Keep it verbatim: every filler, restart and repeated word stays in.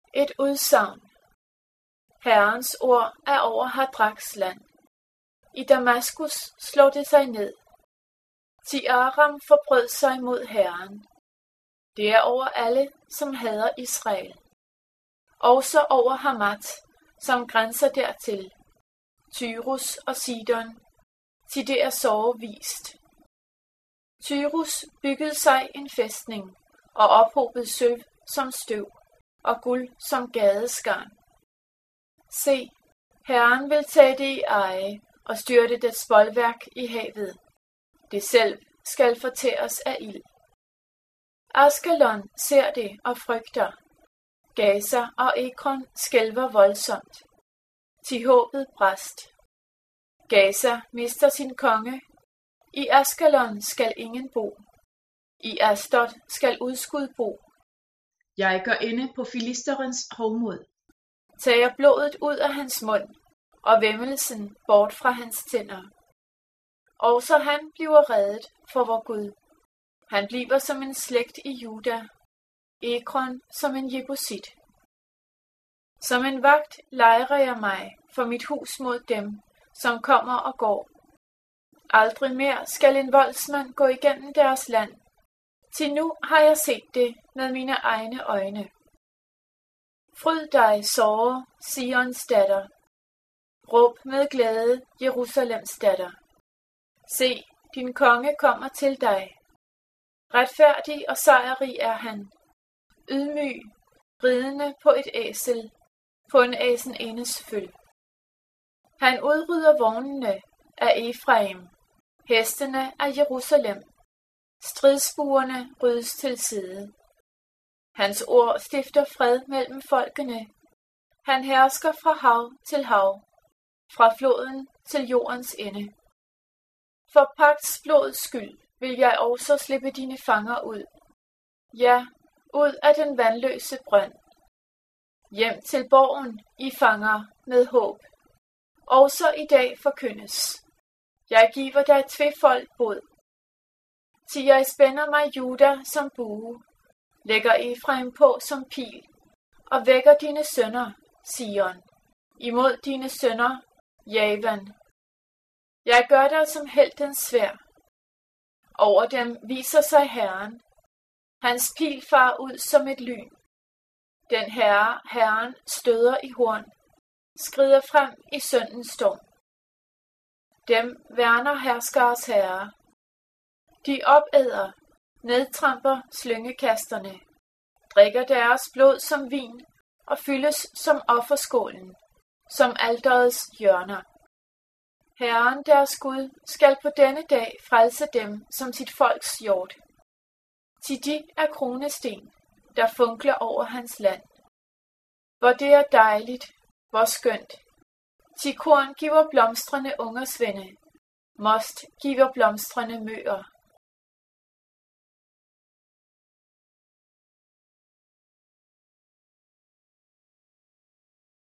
Et udsagn. Herrens ord er over Hadraks land. I Damaskus slår det sig ned. Ti Aram forbrød sig mod Herren. Det er over alle, som hader Israel. Også over Hamat, som grænser dertil. Tyrus og Sidon, til det er sårevist. Tyrus byggede sig en fæstning og ophobede sølv som støv og guld som gadeskarn. Se, Herren vil tage det i eje og styrte dets bolværk i havet. Det selv skal fortæres af ild. Askelon ser det og frygter. Gaza og Ekron skælver voldsomt. Til håbet brast. Gaza mister sin konge. I Askelon skal ingen bo. I Asdod skal udskud bo. Jeg går inde på filisterens hovmod. Tager blodet ud af hans mund, og væmmelsen bort fra hans tænder. Også han bliver reddet for vor Gud. Han bliver som en slægt i Juda, Ekron som en jebusit. Som en vagt lejrer jeg mig for mit hus mod dem, som kommer og går. Aldrig mere skal en voldsmand gå igennem deres land. Til nu har jeg set det med mine egne øjne. Fryd dig, såre, Sions datter. Råb med glæde, Jerusalems datter. Se, din konge kommer til dig. Retfærdig og sejrrig er han. Ydmyg, ridende på et æsel, på en æsenenes føl. Han udrydder vognene af Efraim, hestene af Jerusalem. Stridsbuerne ryddes til side. Hans ord stifter fred mellem folkene. Han hersker fra hav til hav, fra floden til jordens ende. For pagts blods skyld vil jeg også slippe dine fanger ud. Ja, ud af den vandløse brønd. Hjem til borgen, I fanger med håb. Også i dag forkyndes. Jeg giver dig tvefold bod. Til jeg spænder mig Juda som bue, lægger Efraim på som pil, og vækker dine sønner, Sion, imod dine sønner, Javan. Jeg gør dig som heltens sværd. Over dem viser sig Herren. Hans pil farer ud som et lyn. Den herre, Herren, støder i horn, skrider frem i syndens storm. Dem værner herskers herre. De opæder, nedtramper slyngekasterne, drikker deres blod som vin og fyldes som offerskålen, som alterets hjørner. Herren deres Gud skal på denne dag frelse dem som sit folks hjort. Til de er kronesten, der funkler over hans land. Hvor det er dejligt, hvor skønt. Til korn giver blomstrende ungersvende, most giver blomstrende møer.